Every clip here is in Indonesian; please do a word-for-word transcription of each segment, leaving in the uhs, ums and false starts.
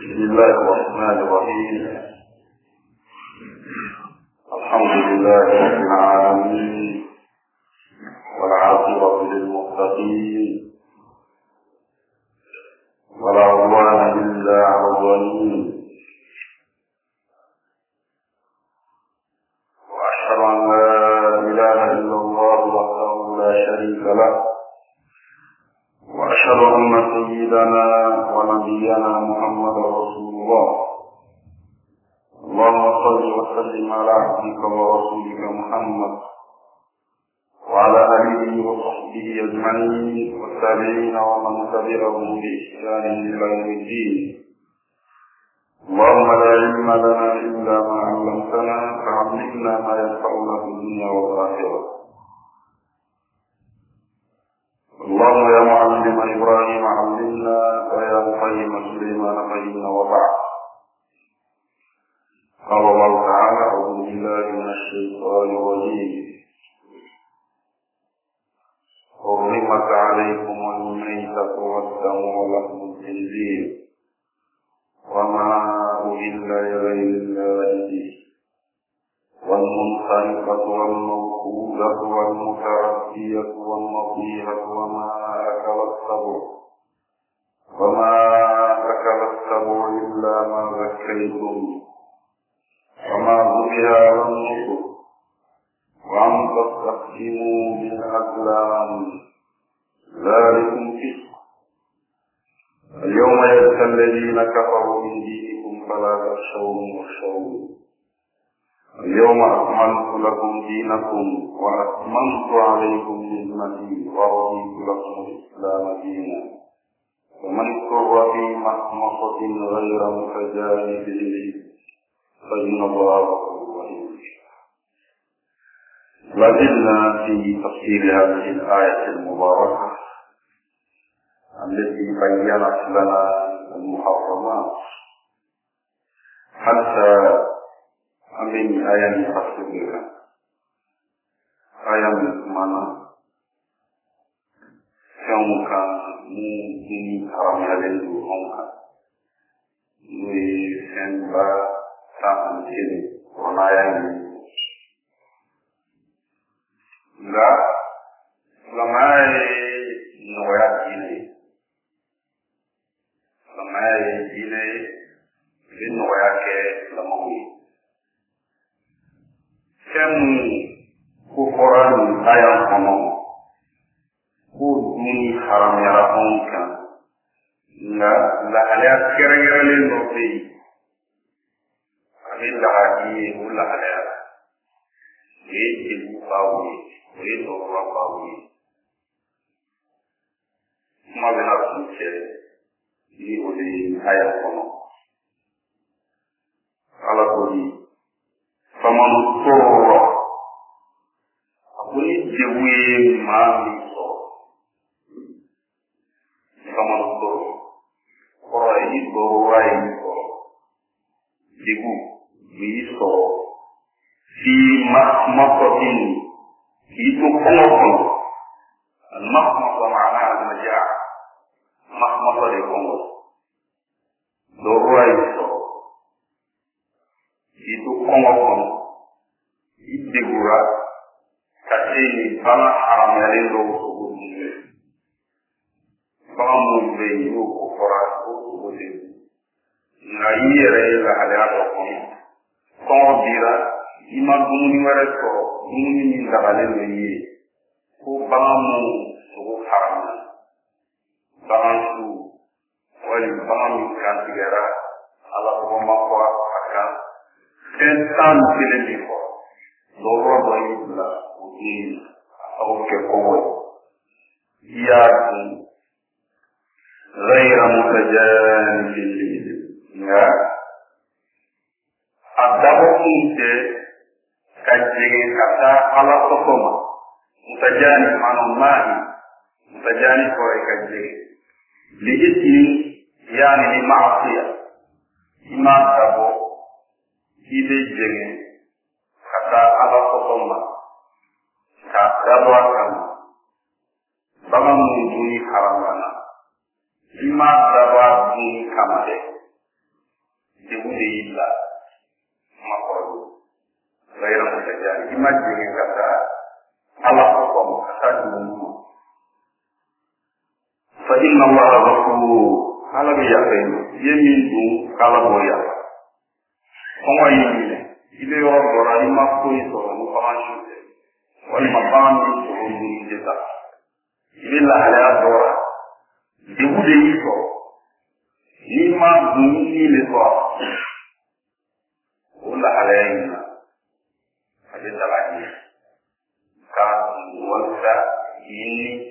بسم الله الرحمن الرحيم. الحمد لله رب العالمين، والعاقبة للمتقين، ولا عدوان إلا على الظالمين، وأشهد أن لا إله إلا الله وحده لا شريك له، وأشهد أن سيدنا ونبينا محمد رسول الله. اللهم صل وسلم على عبدك ورسولك محمد وعلى آله وصحبه أجمعين والتابعين ومن تبعهم بإحسان إلى يوم الدين. اللهم لا علم لنا إلا ما علمتنا، فعلمنا ما ينفعنا في الدنيا والآخرة. اللهم يا معلم إبراهيم علمنا، ويا مفهم سليمان فهمنا. وبعد، قال الله تعالى: أعوذ بالله من الشيطان الرجيم. حرمت عليكم الميتة والدم ولحم الخنزير وما أهل لغير الله به، والمنخنقة والموقوذة والمتردية والنطيحة وما أكل السبع وما أكل السبع إلا ما ذكيتم وما ذبح على النصر وأن تستقسموا بالأزلام، ذلكم فسق. اليوم يئس الذين كفروا من دينكم فلا تخشوهم واخشوني. اليوم أكملت لكم دينكم وأتممت عليكم نعمتي ورضيت لكم الإسلام دينا، ومن اضطر في مخمصة غير متجانف للإثم فإن الله غفور رحيم. لازلنا في تفسير هذه الآية المباركة التي بينت لنا المحرمات حتى amin ayam tersebut, ayam mana yang muka mungkin haram yang itu muka, mui sembah tahan sini, warna yang enggak lemai noyak ini, lemai ini ini noyak ke lemui. Kemu kufuran ayam kono, kuduni haram yarahonkan, na lahalya kere-kere nopi, kami lahadi ulahalya, ye ibu bawi, ye orang bawi, mabenar suci, ini uli ayam kono, ala kodi. Faman turra akuni jewe mami so faman turra ora ini dorra ini so jebu mi so fi mahmasatin itu kongo mahmasa makna al-majaa mahmasa de kongo dorra itu itu kongo idegura kasih bana haram yang lo sebutnya bana mumbe yo kofara ko sebutnya ngai rela ada apa kongo kongo dira iman bumuni wara ko bumuni min dabale ni ko bana mu so haram bana su wali bana mi kan tigara ala ko ma ko akan tentan filmi ko Doro baiklah, mungkin aku kekowe. Ia gairah mutajanil ya. Ada mungkin kajian kata ala sokoma. Mutajanil manumah, mutajanil kore kajian. Lihat ini, yani di maafia. Iman tabo, ide jengen. Kata Allah sokoma, kata doa kamu, bangun mungkin haram mana, lima dapat mungkin kamade, debu de illa makoro ghayra mutajali imagine kata Allah ko kata dum fa inna allaha ghafur ala bi yaqin yemin du kala boya ko yini ile yo dora ima ko so mu famanju wal maqam so mu jeta ile la ala dora debu de iko ni ma du ni le ko wala ala ina ade dalani ka wala ini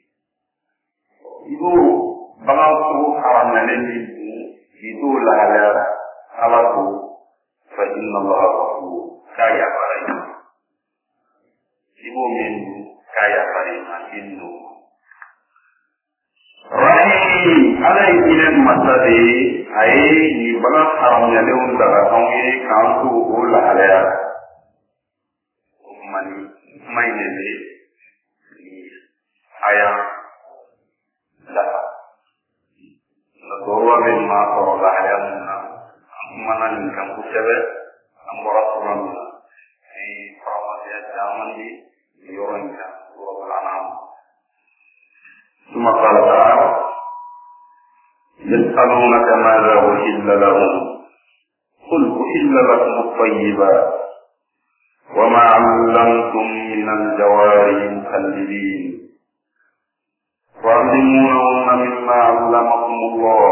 itu bagang ko haram na ni itu la ala ala ko fa inna allaha ghafur kaya parai ibu min kaya parai innu rahim ala ini masade ai ni bagang haram na le un daga tongi kan ko la ala mani mai ne aya dapat Nagorwa min ma koroga hayamuna manan kan kusebe ambora suramuna di promosi zaman di yoronka wa anam ثم قال تعالى يسألونك ماذا أحل لهم قل أحل لكم الطيبات وما علمتم من الجوارح مخلدين وعلمونهن مما علمكم الله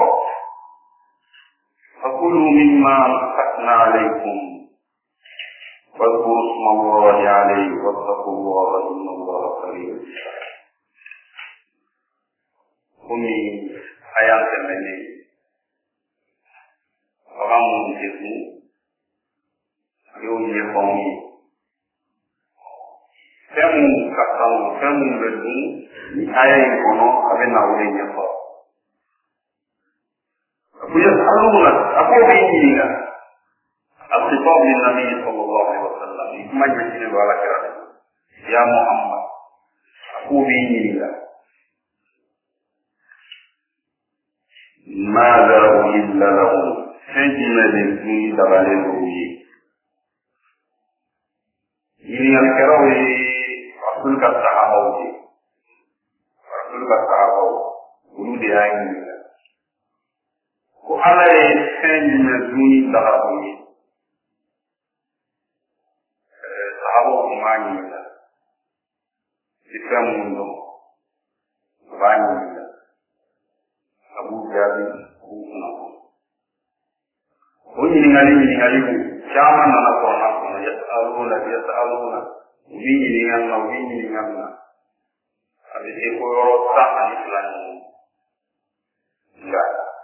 فكلوا مما أمسكنا عليكم واذكروا اسم الله عليه واتقوا الله إن الله قريب kumi ayat semene orang mungkin yo ye kongi temu kakau temu bedu ni ayat kono abe na ule ye ko aku ya sallallahu aku ini kan asifat min nabi sallallahu alaihi wasallam majlisnya wala kira ya Muhammad aku ini kan ماذا أحل لهم سجن للدين تغلبه ini yang kerawi Rasul kata sahabat Rasul kata sahabat guru dia ini ko alai sejn lildin taghabuhi sahabat umani kita mundo banyak Abu Dhabi kuna Oni ningali ningali chama na na kona kona ya aluna ya aluna wingi ninganna wingi ninganna abi e ko rota ani fulani ya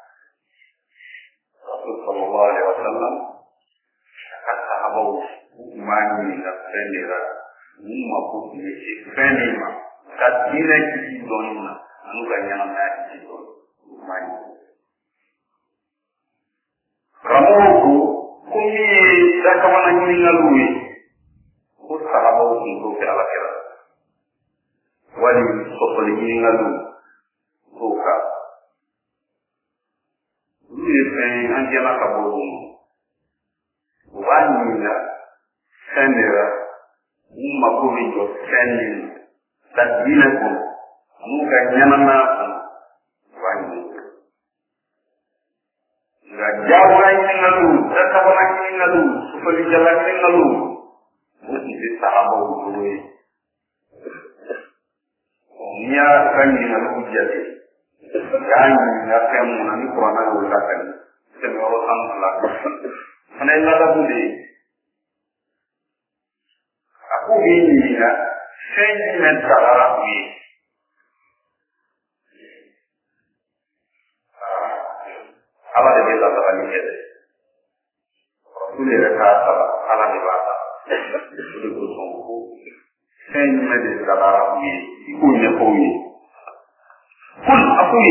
Rasul sallallahu alaihi wasallam kata abu mani na pendera umma ko ni fenima kadina ki donna anu ganya na ki donna mani ramuku kumi dakamana nyingalui usahabu untuk ke alakira wali sopoli nyingalu buka lui pen anjela kabulu wanyina sendera umma kumi jo senin tadina ko amuka nyanana wanyina Jawa ini ngalu, terkawan ini ngalu, supaya jalan ini ngalu. Mesti sahabat gue. Nia kan ini ngalu jadi. Kan ngapain mau nanti Quran aku katakan. Semua orang salah. Mana yang ada budi? Aku ini ya, sentimen salah ini. Allah de bela tabani kede Rasul re ka sala Allah de bata de ko sonko sen me de sala mi iku ne ko mi kul akui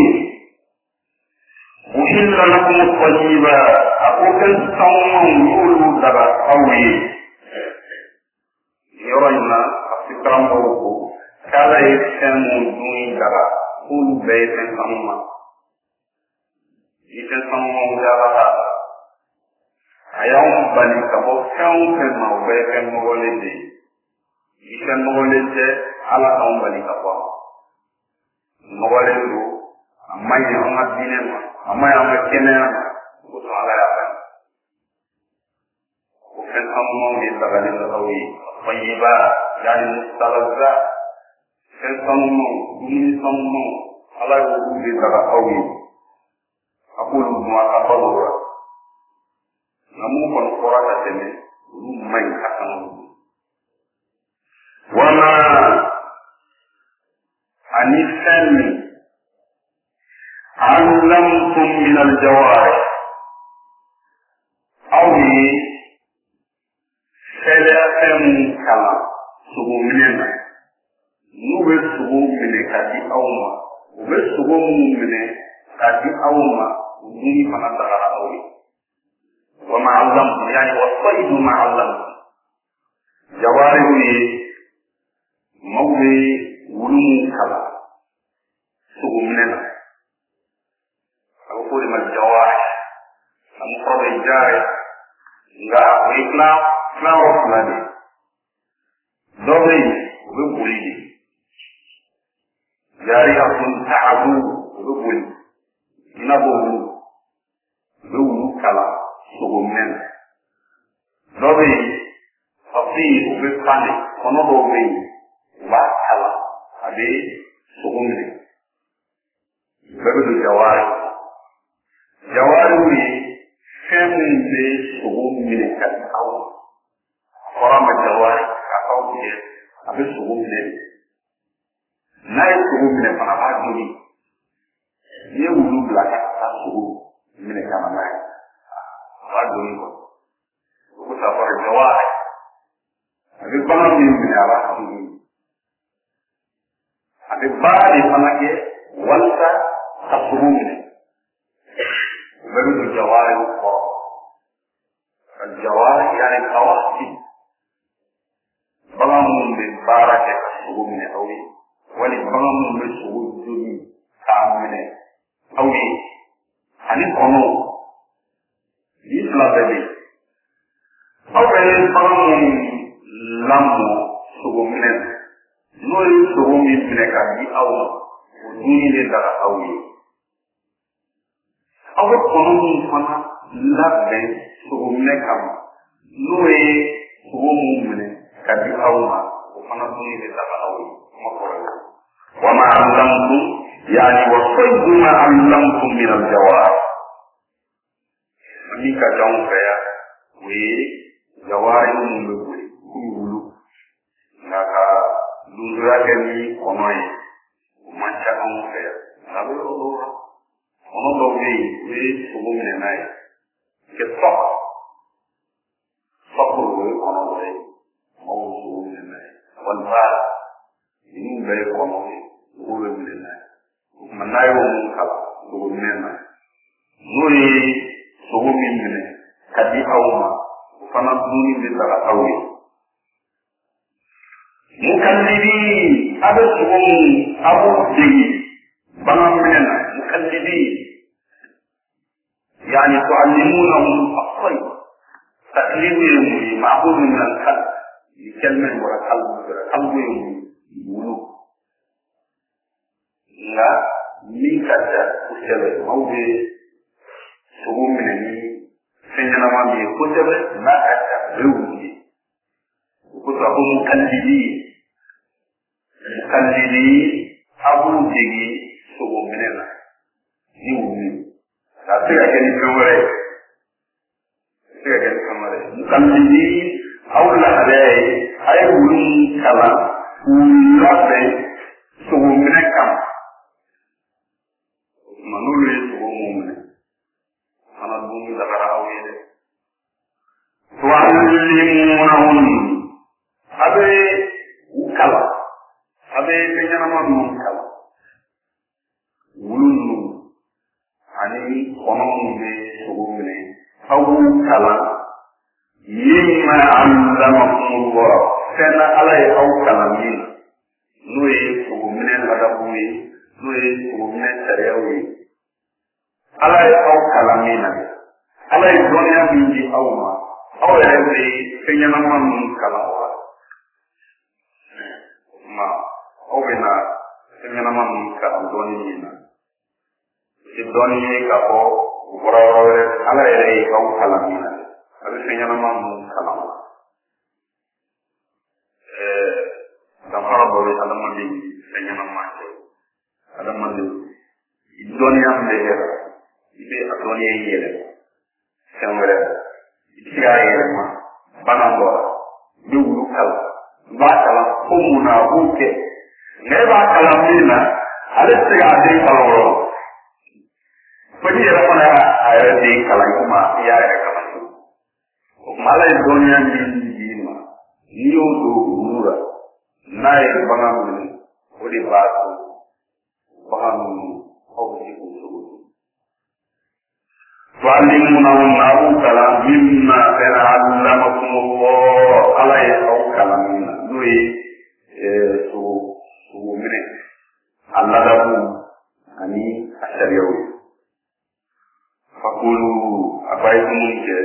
uhilla lakum at-tayyiba aku kan sawmu yulu daba awi yorayna afikram ko kala yesemu duni daba kul be sen samma Ita semua udara ayaw bali ka bo fɛn o fɛn ma o bɛɛ fɛn nɔgɔlen de ye i fɛn nɔgɔlen tɛ ala k'anw bali ka bɔ nɔgɔlen don a man ɲi an ka diinɛ ma a man ɲi an ka kɛnɛya ma o sɔn ala y'a bali o fɛn sanumanw de dagalen bɛ aw ye fayiba yani mustalazza fɛn sanumanw dumuni sanumanw ala y'olu de daga aw ye a k'olu dun a ka balo la nka mun kɔni fɔra ka tɛmɛ olu man ɲi a kan wama ani fɛn min allamtum min aljawarih aw ye fɛlɛ fɛn min kalan sogo minɛ na n'u bɛ sogo minɛ ka di aw ma u bɛ sogo minnu minɛ ka di aw ma u dumuni fana dagara aw ye wama allamtum yani wasaydu ma allamtum jawariw ye maaw bɛ wulu min kalan sogo minɛ na a bɛ fɔ o de ma jawarih a mufrad bɛ jaari nka o ye tilan tilan yɔrɔ fila de dɔ bɛ yen o bɛ boli de jariyatun ta'adu o bɛ boli i n'a fɔ wulu u bɛ wulu kalan sogo minɛ na dɔ bɛ yen fasih o bɛ fan de kɔnɔ dɔw bɛ yen u b'a kalan a bɛ sogo minɛ bɛɛ bɛ don jawari jawari ye fɛn min bɛ sogo minɛ ka di aw ma a fɔra ma jawari ka aw jɛ a bɛ sogo minɛ n'a ye sogo minɛ fana a b'a joli n'i ye wulu bila ka taa sogo minɛ ka na n'a ye a b'a joli kɔ o ko sa fɔra jawari a bɛ bagan min minɛ a b'a joli a bɛ baara de fana kɛ walasa ka sogo minɛ o bɛɛ bɛ don jawari kɔrɔ ka jawari yani kawasi bagan minnu bɛ baara kɛ ka sogo minɛ aw ye wali bagan minnu bɛ sogo joli k'a minɛ aw ye ani kɔnɔw ni fila bɛɛ bɛ yen aw bɛ bagan minnu lamɔ sogo minɛ na n'o ye sogo min minɛ ka di aw ma o dumuni de daga aw ye aw bɛ kɔnɔ min fana labɛn sogo minɛ kama n'o ye sogo min minɛ ka di aw ma o fana dumuni de daga aw ye kuma kɔrɔ ye wama allamtum yani wasaydu ma allamtum min aljawarih min ka janw fɛ yan o ye jawari minnu bɛ boli k'u wulu nka ka lunduya kɛ ni kɔnɔ ye o man ca anw fɛ yan nka a bɛ yɔrɔ dɔw la kɔnɔ dɔw bɛ yen u ye sogo minɛ n'a ye kɛ sɔk sɔk o ye kɔnɔ dɔ ye maaw bɛ sogo minɛ n'a ye walima ninnu bɛɛ ye kɔnɔ ye sogo bɛ minɛ n'a ye o tuma n'a ye o mun kalan sogo minɛ na n'o ye sogo min minɛ ka di aw ma o fana dumuni bɛ daga aw ye mukallibin a bɛ sogo min a b'o dege bagan minɛ na mukallibin yani tuallimunahum as-sayd taklibu ye mun ye ma'khudun min al-kalb ni kalmɛ bɔra kalbu fɛ kalbu ye mun ye wulu nka min ka ca kosɛbɛ maaw bɛ sogo minɛ ni fɛn ɲɛnama min ye kosɛbɛ n'a ka ca o ye wulu ye o kosɔn a ko mukallibin mukallibin a b'u dege sogo minɛ na ni wulu a se ka kɛ ni fɛn wɛrɛ ye a se ka kɛ ni fɛn wɛrɛ ye mukallibin aw lahalaya ye a ye wulu min kalan k'u labɛn sogo minɛ kama o tuma n'olu ye sogo mun minɛ fana dumuni dagara aw ye dɛ tuallimunahum a bɛ u kalan a bɛ fɛn ɲɛnama ninnu kalan wulu ninnu ani kɔnɔ minnu bɛ sogo minɛ aw b'u kalan mimma allamakumullah fɛn na ala ye aw kalan min n'o ye sogo minɛ ladabu ye n'o ye sogo minɛ sariyaw ye ala ye aw kalan min na ala ye dɔnniya min di aw ma aw yɛrɛ bɛ fɛn ɲɛnama min kalan wa o tuma aw bɛ na fɛn ɲɛnama min kalan dɔɔni min na o tɛ dɔɔni ye k'a fɔ o bɔra yɔrɔ wɛrɛ ala yɛrɛ ye aw kalan min na a bɛ fɛn ɲɛnama min kalan wa ɛɛ danfara dɔ bɛ adamaden fɛn ɲɛnama cɛ adamaden dɔnniya min bɛ kɛ i bɛ a dɔnniya yɛlɛ fɛn wɛrɛ i bɛ se k'a yɛlɛma bana dɔ la i bɛ wulu kalan i b'a kalan ko mun na a b'o kɛ nka e b'a kalan min na ale tɛ se k'a den kalan o yɔrɔ fo n'i yɛrɛ fana y'a yɛrɛ den kalan i kuma i y'a yɛrɛ kalan o tuma ala ye dɔnniya min di i ma n'i y'o don wulu la n'a ye bagan minɛ o de b'a to bagan ninnu aw bɛ se k'o sogo dun. تعلمونهن أو كلام مما علمكم الله على أو كلام نوي سو سو منه الله لكم أني أشريعه فقولوا أبايكم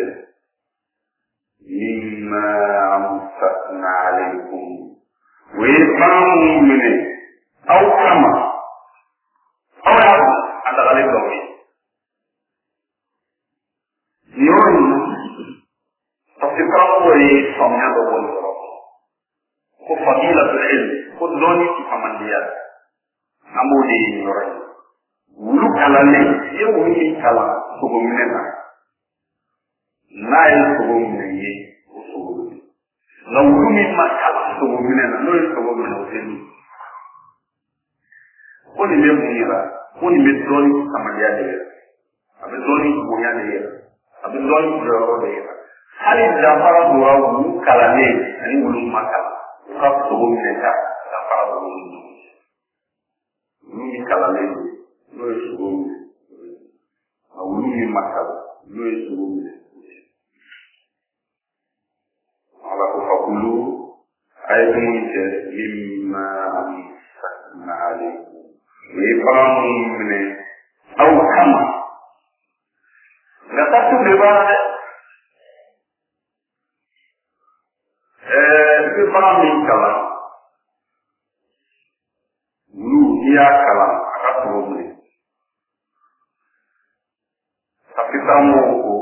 مما أمسكنا عليكم ويفهموا منه أو كما أو يعلم أن غالب لهم yɔrɔ parce que karamɔgɔ ye faamuya dɔ bɔ yɔrɔ ko fadila bil ilm ko dɔɔni ti famandiya an b'o de ye yɔrɔ ye wulu kalannen i ye wulu min kalan sogo minɛ na n'a ye sogo minɛ ye o sogo minɛ nka wulu min ma kalan sogo minɛ na n'o ye sogo minɛ o tɛ min ko nin bɛ mun yira ko nin bɛ dɔɔni famandiya de yɛrɛ a bɛ dɔɔni bonya de yɛrɛ a bɛ dɔɔni jɔyɔrɔ de yɛrɛ hali danfara dora wulu kalannen ani wulu ma kalan u ka sogo minɛ ta danfara dora wulu ni ɲɔgɔn cɛ wulu min kalannen n'o ye sogo minɛ nka wulu min ma kalan n'o ye sogo minɛ ala ko fakulu a ye dumuni kɛ mimma amsakna alaykum u ye bagan minnu minɛ aw kama nka taatu de b'a la dɛ ɛɛ i bɛ bagan min kalan wulu n'i y'a kalan a ka sogo minɛ kapita m'o ko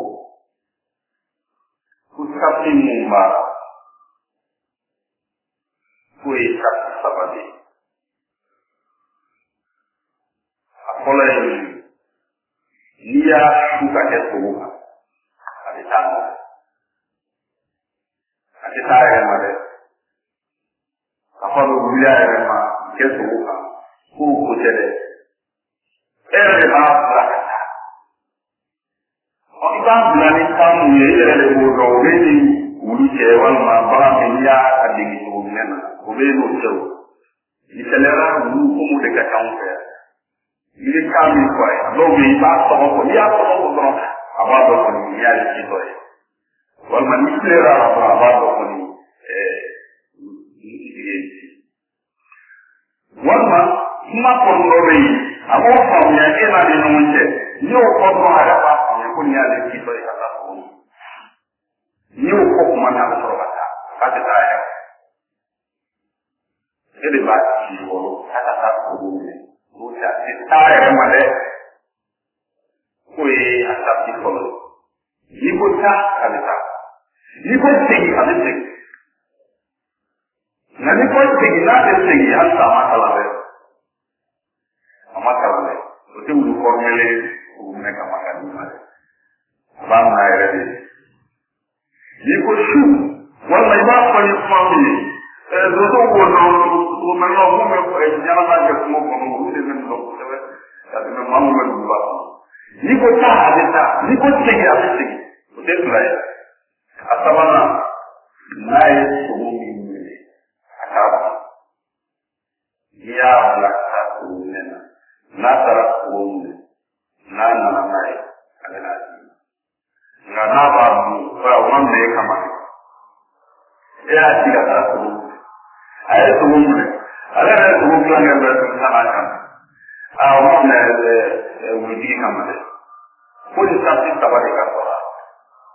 ko sati mun b'a la k'o ye sati saba de ye a fɔlɔ ye min n'i y'a su ka kɛ sogo kan a bɛ taa nɔfɛ a tɛ taa a yɛrɛ ma dɛ a fɔ a bɛ wuli a yɛrɛ ma kɛ sogo kan k'o ko tɛ dɛ e yɛrɛ de b'a bila ka taa ɔ i b'a bila ni kan mun ye e yɛrɛ de b'o dɔn o bɛ ni wulu cɛ walima bagan min n'i y'a dege sogo minɛ na o bɛ n'o cɛ o misaliyala wulu komi o de ka ca anw fɛ yan i bɛ kan min fɔ a ye dɔw bɛ yen i b'a tɔgɔ fɔ n'i y'a tɔgɔ fɔ dɔrɔn a b'a dɔn kɔni n'i y'ale ci dɔ ye walima n'i filɛra a la dɔrɔn a b'a dɔn kɔni dugutigi ye ci walima kuma kɔni dɔ bɛ yen a b'o faamuya e n'a ni ɲɔgɔn cɛ n'i y'o fɔ dɔrɔn a yɛrɛ b'a faamuya ko nin y'ale ci dɔ ye ka taa fɔ n'i y'o fɔ kuma min a bɛ sɔrɔ ka taa k'a tɛ taa yɛrɛ e de b'a ci wɔɔrɔ k'a ka taa sogo minɛ a tɛ taa yɛrɛ ma dɛ k'o ye a taati fɔlɔ n'i ko taa a bɛ taa n'i ko segin a bɛ segin nka n'i ko segin n'a bɛ segin hali a ma kalan dɛ a ma kalan dɛ o tɛ wulu kɔrɔmɛlen o minɛ ka ma ka di ma dɛ a b'a minɛ a yɛrɛ de n'i ko su walima i b'a fɔ ni kuma min ye ɛɛ dɔgɔtɔrɔw b'o dɔn tugumɛnɛw mun bɛ ɲɛnama kɛ kungo kɔnɔ olu de bɛ nin dɔn kosɛbɛ ka tɛmɛ maa min bɛ duguba kɔnɔ n'i ko taa a bɛ taa n'i ko segin a bɛ segin o tɛ fila ye a sabanan n'a ye sogo min minɛ a k'a ban n'i y'a bila ka taa sogo minɛ na n'a taara sogo minɛ n'a nana n'a ye a bɛ n'a di nka n'a b'a dun o ma minɛ e kama e y'a ci ka taa sogo a ye sogo minɛ ale yɛrɛ sogo tilankɛ bɛ dun kana kan a o ma minɛ wulutigi kama dɛ fo ni santi saba de ka sɔrɔ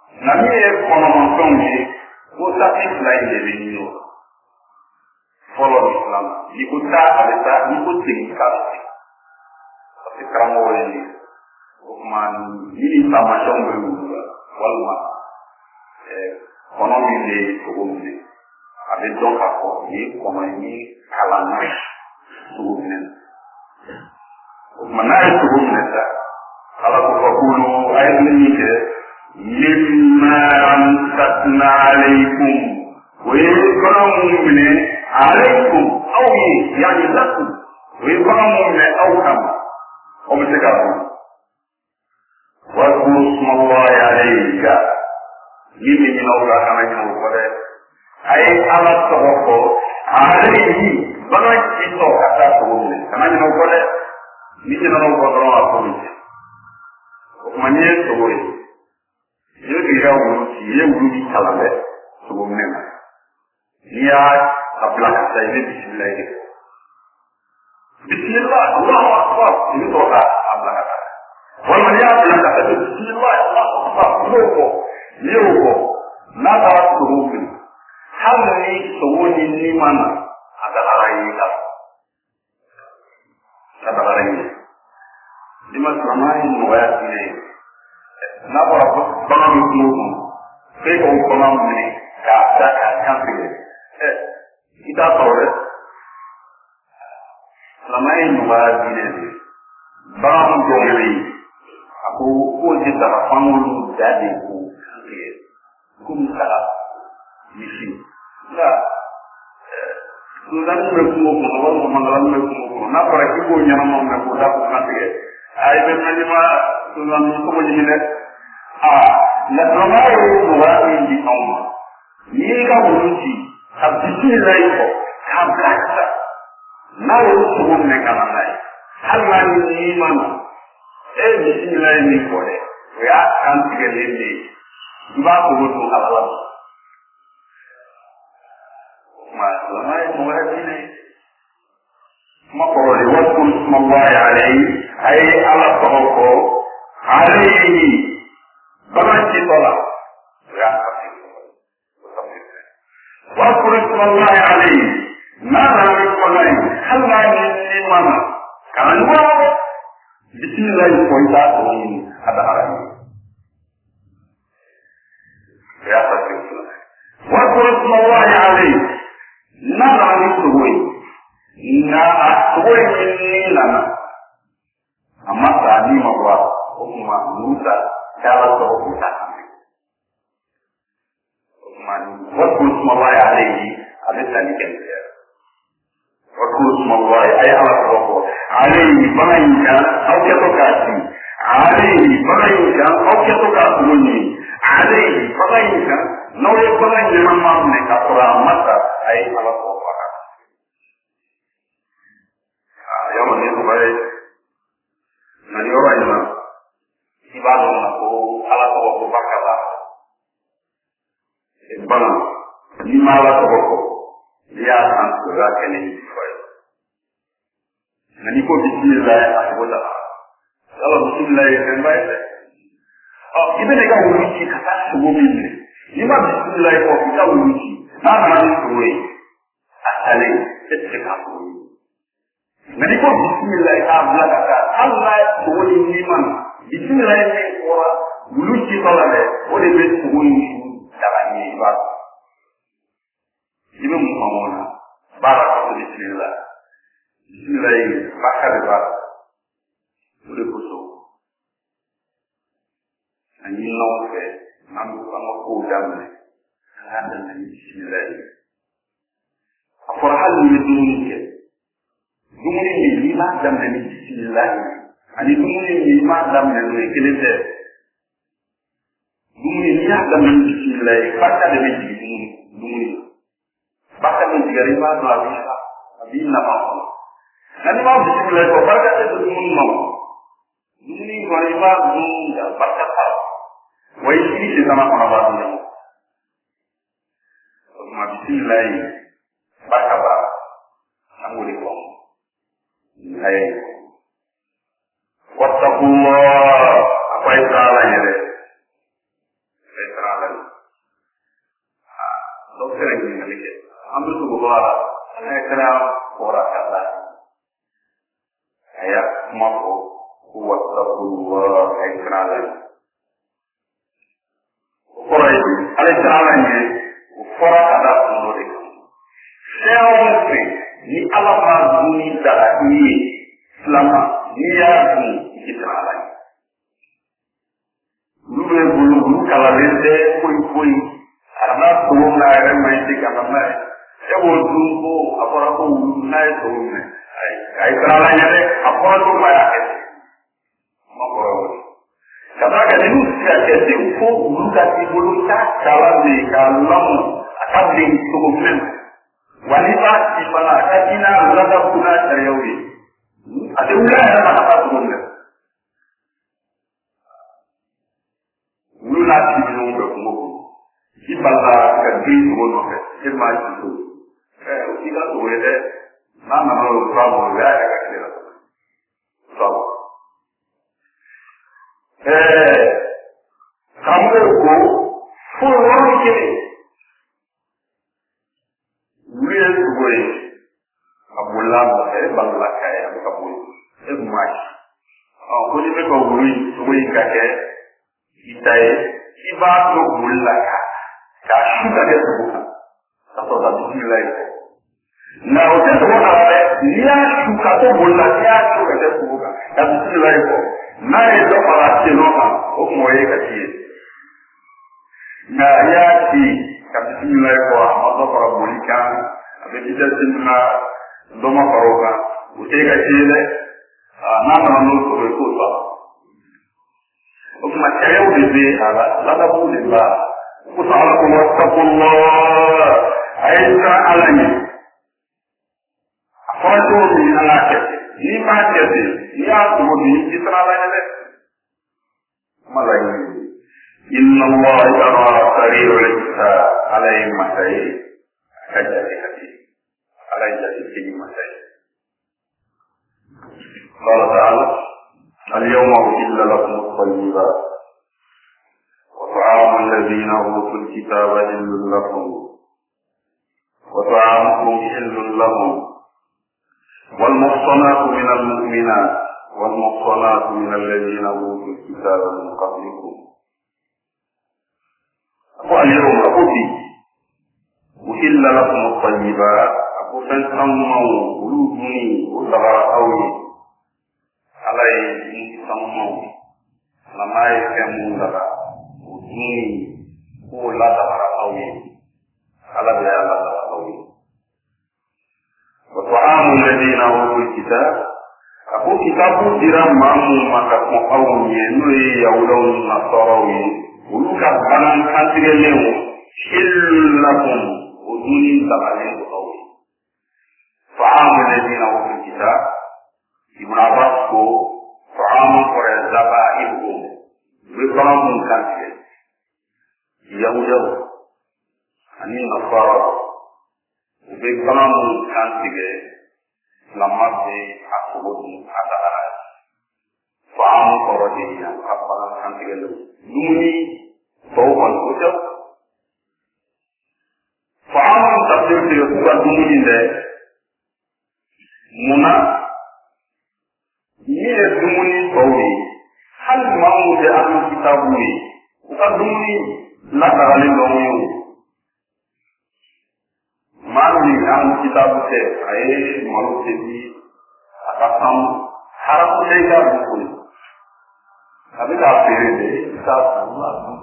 na mi ye kɔnɔmɔfɛnw ye ko sati fila in de bɛ ɲini o fɔlɔ islam n'i ko taa a bɛ taa n'i ko segin k'a bɛ segin parce que karamɔgɔ ye nin o tuma ni ni taamasiyɛnw bɛ wulu la walima kɔnɔ min bɛ sogo minɛ a bɛ dɔn k'a fɔ nin ye kɔnɔ ye ni kalan na sogo minɛ o tuma n'a ye sogo minɛ sa ala ko fɔ k'olu a ye min kɛ mimma amsakna alaykum o ye bagan minnu minɛ alaykum aw ye yani lakum o ye bagan minnu minɛ aw kama aw bɛ se k'a fɔ واذكروا اسم الله عليك min bɛ ɲinɛ o la kana ɲinɛ o kɔ dɛ a ye ala tɔgɔ fɔ alayhi bagan ci tɔ ka taa sogo minɛ kana ɲinɛ o kɔ dɛ ni ɲinɛna o kɔ dɔrɔn a ko bɛ cɛ o tuma n'i ye sogo ye i bɛ k'i ka wulu ci i ye wulu ci kalan dɛ sogo minɛ na n'i y'a a bila ka taa i bɛ bisimila ye bisimila Allahu akbar i bɛ sɔrɔ k'a bila ka taa walima n'i y'a bila ka taa bisimila Allahu akbar i b'o fɔ n'i y'o fɔ n'a taara sogo fili hali ni sogo ni ni ma na a dagara ye ka a dagara ye n'i ma silamɛya ye nɔgɔya diinɛ ye n'a fɔra ko bagan bɛ kungo kɔnɔ f'e k'o bagan minɛ k'a da k'a kan tigɛ ɛ i t'a sɔrɔ dɛ silamɛya ye nɔgɔya diinɛ de bagan dɔw bɛ yen a ko k'o tɛ daga fangolo da de ko kan tigɛ komi saga misi nka sunzani bɛ kungo kɔnɔ walima mandarani bɛ kungo kɔnɔ n'a fɔra k'i b'o ɲɛnama minɛ k'o da k'o kan tigɛ a i bɛ fɛn n'i ma sunzani tɔgɔ ɲini dɛ aa nka silamɛya ye nɔgɔya min di anw ma n'i y'i ka wulu ci ka bisimila i kɔ k'a bila ka taa n'a ye sogo minɛ ka na n'a ye hali n'a ni n'i ma na e ye bisimila ye min fɔ dɛ o y'a kan tigɛlen de ye i b'a sogo to ala la o tuma silamɛya ye nɔgɔya diinɛ ye kuma kɔrɔlen waskuru isma Allahi alayhi a ye ala tɔgɔ fɔ alayhi bagan citɔ la o y'a tafsir waskuru isma Allahi alayhi n'a nana ni kɔnɔ ye hali n'a ni ni ma na kana ɲɔgɔn na bisimila yi fɔ i t'a tɔgɔ ɲini a dagara ye o y'a tafsir waskuru isma Allahi alayhi n'a nana ni sogo ye nka a sogo ye ni nana a ma sa ni ma bɔ a la o tuma Musa y'ala sɔrɔ k'o ta kan o tuma waskuru isma Allahi alayhi a bɛ tali kɛ nin kɛ waskuru isma Allahi a ye ala tɔgɔ fɔ alayhi bagan in kan aw kɛtɔ k'a ci alayhi bagan in kan aw kɛtɔ k'a sogo ɲini alayhi bagan in kan n'aw ye bagan ɲɛnama minɛ ka sɔrɔ a ma sa a ye ala tɔgɔ fɔ a kan yɔrɔ ni nɔgɔ ye nka ni yɔrɔ in na i b'a dɔn na ko ala tɔgɔ ko barika b'a la bagan n'i ma ala tɔgɔ fɔ n'i y'a san o y'a kɛ ni fɔ ye nka n'i ko bisimila a sogo da ala bisimila ye fɛnba ye dɛ ɔ i bɛ ne ka wulu ci ka taa sogo min minɛ n'i ma bisimila ye fɔ i ka wulu ci n'a nana ni sogo ye a talen e tɛ se k'a sogo ye nka n'i ko bisimila ye k'a bila ka taa hali n'a ye sogo ni ni ma na bisimila ye min fɔra wulu ci tɔ la dɛ o de bɛ sogo in su daga ɲɛ i b'a dɔn i bɛ mun faamu o la baara ka so bisimila bisimila ye barika de b'a la o de kosɔn a ɲininaw fɛ n'an bɛ an ka kow daminɛ an k'a daminɛ ni bisimila ye a fɔra hali ni bɛ dumuni kɛ dumuni min n'i b'a daminɛ ni bisimila ye ani dumuni min n'i b'a daminɛ n'o ye kelen tɛ dumuni n'i y'a daminɛ ni bisimila ye barika de bɛ jigin dumuni dumuni barika min tigɛra i b'a dɔn a b'i fa a b'i nafa kɔnɔ nka n'i b'a bisimila ye fɔ barika tɛ don dumuni ma dumuni kɔni i b'a dun nka barika t'a la wa i sigi sitana kɔnɔ b'a dun ɲɔgɔn o tuma bisimila ye barika b'a la an b'o de fɔ ayi wattaqullah apa itu ala yɛrɛ dokter yang ini ambil tubuh bola saya kena orang kata ayat mampu kuat Allah yang kenalan orang ini ada kenalannya orang kata menurut saya mungkin ni alam dunia dah ini selama dia ini kenalan dulu dulu kalau lente pui-pui karena turun naik masih kalau naik saya wujudku apa aku naik turun naik kayak kenalannya deh apa aku banyak apa karena kan itu sih jadi ufu dulu kasih dulu tak jalan di kalau akan di turun wanita di mana kajian adalah guna cariawi ada ulah ada apa turun dulu nanti minum berkumur si bala kerja turun ke macam tu eh kita tu ada nama nama problem ada kerja so eh kamu ko full one kini dia tu abulah eh bangla kaya kamu eh mas oh kau ni kau bui bui kaya kita iba tu bulla ka shuka da buka atau da bismillah na wata to wala ya shuka to bulla ya shuka da buka da bismillah ko na ya to fara ce no ka ko mo ye ka ci na ya ci ka bismillah ko amma to fara bulika abe kita sinna do ma faroka ute ka ci ne na na no ko ko to وكما كيو دي هذا لا تقول الله وصالكم واتقوا الله عيسى علني أخرجوا من الأكل لما تيسي يأتوا به إسرى لك ملايين إن الله يرى سريع الحساب عليه مسيح أجل حديث عليه جسد مسيح قال تعالى اليوم أحل لكم الطيبات وطعام الذين أوتوا الكتاب حل لكم وطعامكم حل لهم والمحصنات من المؤمنات والمحصنات من الذين أوتوا الكتاب من قبلكم واليوم أحل أحل لكم الطيبات أقول فانتموا قلوبني وتغرقوا alai ni sammo lamai kemu dara udni ko la dara awi ala bi ala dara awi wa ta'amu alladhina utul kitab aku kitabu diram mamu maka ko awi nuri yaulun nasarawi uluka banan kantirelew hillakum udni tabalen awi ta'amu alladhina utul kitab Ibn Abbas ko fa'amu kore zaba'ihum wiframun kanti yahudaw ani nasara wiframun kanti lamase akubun adara fa'amu kore diya kaparan kanti lumuni tawban kuja fa'amu tafsir diya kuwa lumuni de muna ni ye dumuni tɔw hali maa minnu bɛ an ka kitabu ye u ka dumuni lakaralen dɔn ye o maa min an ka kitabu tɛ a ye malo tobi a ka kan haramu tɛ i ka dugu a bɛ k'a feere de i t'a san a dun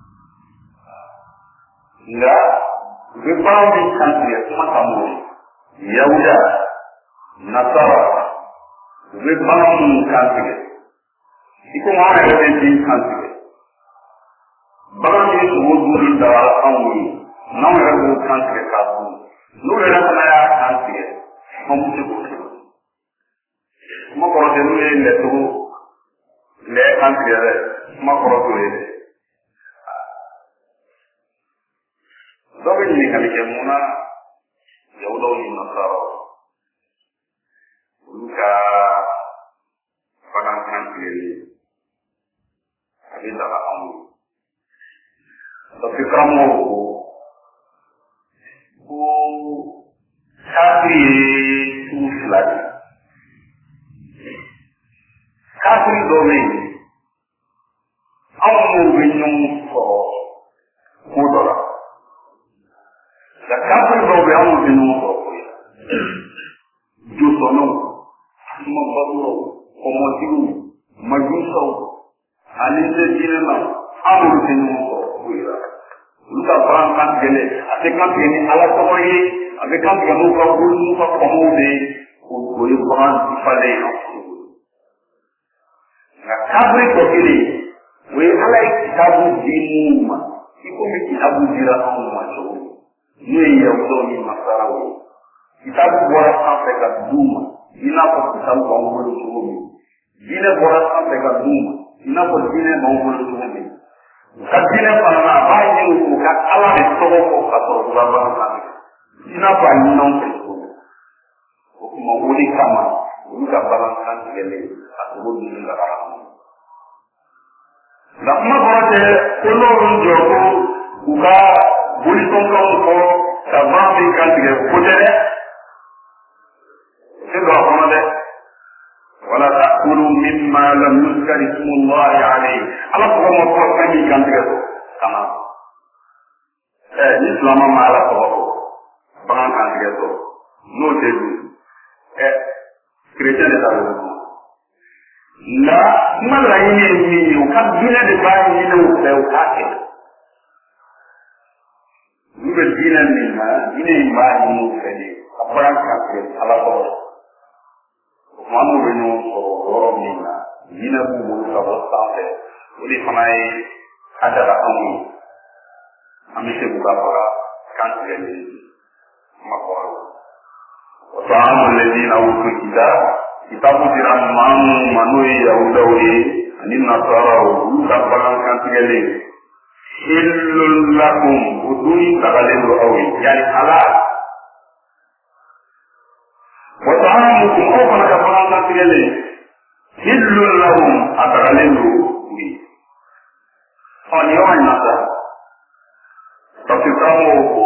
nka u bɛ baara min kantigɛ kuma kama yahuda nasara u bɛ baara minnu kantigɛ i komi an yɛrɛ bɛ den kantigɛ baara min sogo duuru dara anw ye n'anw yɛrɛ b'o kantigɛ k'a dun n'u yɛrɛ fana y'a kantigɛ anw bɛ se k'o kɛ kuma kɔrɔ tɛ n'u ye lɛcogo lɛ kantigɛ dɛ kuma kɔrɔ t'o ye dɛ dɔ bɛ ɲininkali kɛ mun na yahudaw ni nasaraw olu ka bagan kantigɛli a bɛ daga anw ye parce que karamɔgɔw ko ɲɔgɔn sɔrɔ ko dɔ la nka kafiri dɔw bɛ anw tɛ ɲɔgɔn sɔrɔ ko ye josɔnnaw sumabadow kɔmɔtigiw majusaw ani tɛ diinɛ na anw tɛ ɲɔgɔn sɔrɔ ko ye olu ka baara kan tigɛlɛ a tɛ kan tigɛ ni ala tɔgɔ ye a bɛ kan tigɛ n'u ka bolo n'u ka kɔmɔw de ye o ye bagan falen ye nka kafiri tɔ kelen o ye ala ye kitabu di minnu ma i komi kitabu dira anw ma cogo min n'o ye yahudaw ni nasaraw ye kitabu bɔra sanfɛ ka d'u ma i n'a fɔ kitabu b'anw bolo cogo min diinɛ bɔra sanfɛ ka d'u ma i n'a fɔ diinɛ b'anw bolo cogo min ka diinɛ fana na a b'a ɲini u ka ala de tɔgɔ fɔ ka sɔrɔ u ka baara kan i n'a fɔ a ɲinanw fɛ cogo min o tuma o de kama olu ka baara kan tigɛlen a sogo dunni ka baara kɔnɔ nka kuma kɔrɔ tɛ ko n'olu jɔ ko u ka bolisɔnkanw fɔ ka baara min kan tigɛ ko tɛ dɛ o tɛ don a kɔnɔ dɛ wala ta'kulu mimma lam yuzkar ismullahi alayhi ala tɔgɔ ma fɔ fɛn min kan tigɛ so kana ɛ ni silama ma ala tɔgɔ fɔ bagan kan tigɛ so n'o tɛ dun ɛ chrétien de t'a dɔn nka kuma laɲini ye min ye u ka diinɛ de b'a ɲini u fɛ u k'a kɛ olu bɛ diinɛ min na diinɛ in b'a ɲini u fɛ de ka bagan kan tigɛ ala tɔgɔ o tuma n'u bɛ ɲɔgɔn sɔrɔ yɔrɔ min na diinɛ b'u bolo ka bɔ sanfɛ o de fana ye a dara anw ye an bɛ se k'u ka baga kan tigɛli kuma kɔrɔ o tɔ an bɛ lɛdina wutu kita kitabu dira maa minnu ma n'o ye yahudaw ye ani nasaraw olu ka bagan kan tigɛli hillul lakum o dun tagalen don aw ye yani ala wa ta'amukum aw fana ka bagan kan tigɛli hillul lahum a tagalen don u ye ɔ nin yɔrɔ in na sa parce que karamɔgɔw ko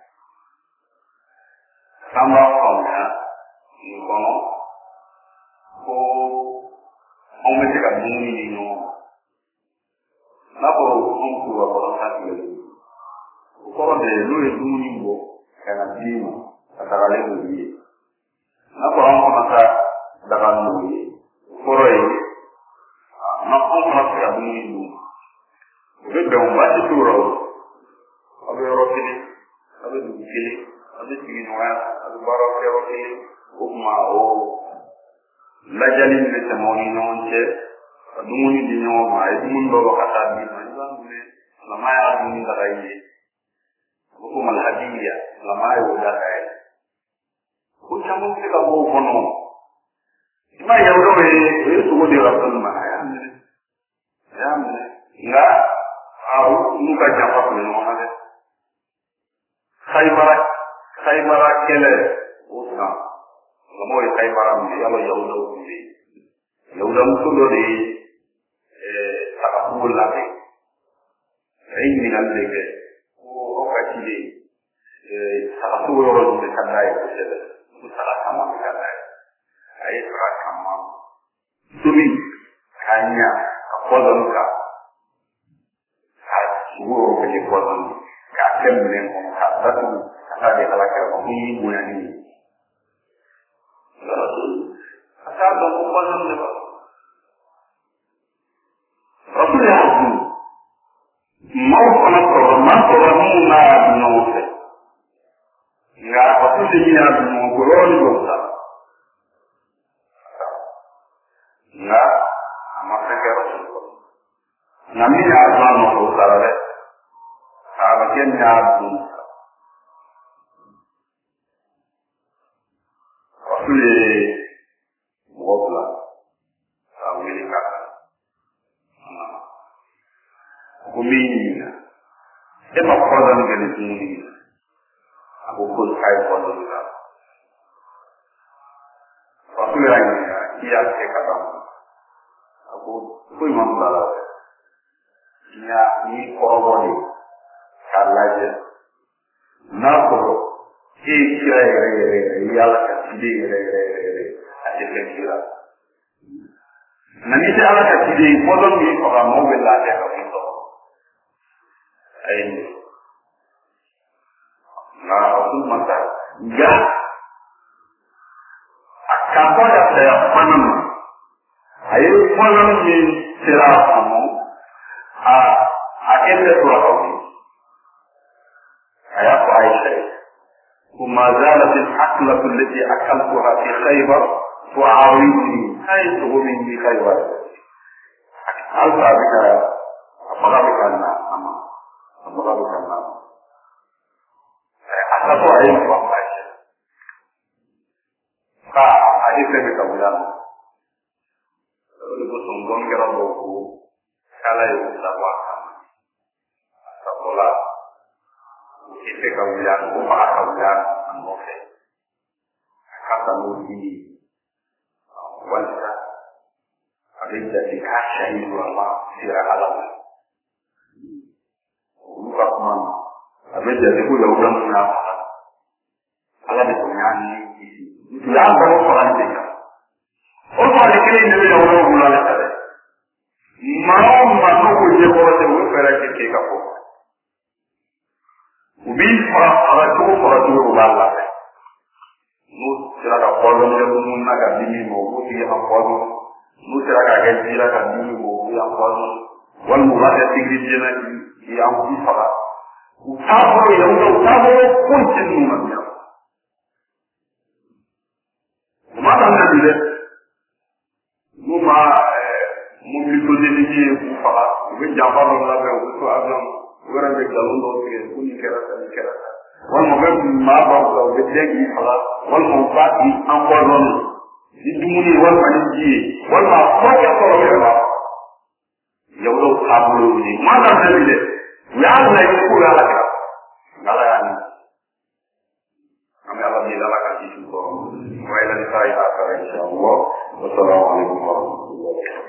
k'an b'a faamuya nin kɔnɔ ko anw bɛ se ka dumuni di ɲɔgɔn ma n'a fɔra ko anw k'u ka bagan kan tigɛli o kɔrɔ de n'o ye dumuni bɔ ka na di ma ka tagalen don u ye n'a fɔra anw fana ka daga n'u ye o kɔrɔ ye anw fana fɛ ka dumuni d'u ma o bɛ bɛn o baasi t'o la o aw bɛ yɔrɔ kelen aw bɛ dugu kelen aw bɛ sigi ɲɔgɔnya aw bɛ baara kɛ yɔrɔ kelen o tuma o lajali min bɛ tɛmɛ aw ni ɲɔgɔn cɛ ka dumuni di ɲɔgɔn ma a ye dumuni dɔ bɔ ka taa di ma i b'a minɛ silamɛ y'a dumuni daga i ye a bɛ fɔ malhadiya silamɛ y'o daga ye ko caman bɛ se ka bɔ o kɔnɔ i m'a ye yɔrɔ ye o ye sogo de la fɛn ma a y'a minɛ a y'a minɛ nka aw n'u ka janfa tun bɛ ɲɔgɔn na dɛ Khaybara Khaybara kɛlɛ o san silamɛw ye Khaybara minɛ yala yahudaw tun bɛ yen yahudamuso dɔ de ye sagabugu labɛn a ye ɲininkali de kɛ ko aw ka ciden sagasogo yɔrɔ jumɛn ka d'a ye kosɛbɛ ko saga caman bɛ ka d'a ye a ye saga caman tobi k'a ɲa ka pɔsɔni kan ka sogo yɔrɔ bɛɛ kɛ pɔsɔni k'a kɛ minɛn kɔnɔ k'a datugu ka taa di ala kɛrɛ ma ko y'i bonya ni ye a t'a dɔn ko pɔsɔni de b'a rasul y'a dun maaw fana sɔrɔ maa sɔrɔ minnu n'a y'a dun ɲɔgɔn fɛ nka rasul de y'a dun ɲɔgɔn fɛ yɔrɔ ni dɔw ta nka a ma fɛn kɛ rasul kɔnɔ nka min y'a dun a nɔfɛ o sara dɛ a bɛ kɛ min y'a dun rasul ye mɔgɔ bila k'a wele k'a ko min ɲininka e ma pɔsɔni kɛ ni dumuni ye a ko ko a ye pɔsɔni k'a la rasul y'a ɲininka k'i y'a kɛ ka ban a ko foyi ma bila la dɛ n'i y'a n'i kɔrɔbɔ de k'a lajɛ n'a sɔrɔ e ye kira yɛrɛ yɛrɛ yɛrɛ i y'ala ka ciden yɛrɛ yɛrɛ yɛrɛ a tɛ fɛn kira nka n'i tɛ ala ka ciden ye pɔsɔni min faga maaw bɛ lafiya ka mun sɔrɔ Ayo. Nah, aku mata. Ya. Kamu ada saya panam. Ayo panam ni serah kamu. Ah, akhirnya surah kamu. Ayat Aisyah. وما زالت الحقلة التي أكلتها في خيبر تعاودني حيث من بخيبر. هل بك أبغى بك الناس أما أبغى بك الناس أتبع علم وقاش فأجد بك بلان لبسنgon kira boku kala itu dakwahkan sekolah kita kawilan upah kawilan anofe kata mudi wanita ada jadi kasih itu apa sirah alam bukan mana ada jadi ku ya udah menapa ala dipunyai itu yang kamu perhatikan orang ini dia yang udah bulan ada mau masuk uji kuasa upera kita kapu ubi para para tu para tu Allah nu sila kolon dia pun nak dini mau dia apa nu sila kaget dia kan dini mau dia apa wal mulai tinggi dia nak dia ambil para utapo yang udah utapo pun cenderung dia mana nak dia Muma mungkin tu jadi ni para, mungkin jawab orang lain itu agam orang yang jalan dulu ni pun kerana ni kerana. Wal mungkin maaf kalau betul ni para, wal mungkin ni ambil orang di dunia wal panji, wal apa yang kalau kerana. Ya udah tahu ni, mana nak dia? Yang lain pun ada. Galah ni. Kami akan dilakukan itu. Mulai dari saya akan insyaAllah. Wassalamualaikum warahmatullahi wabarakatuh.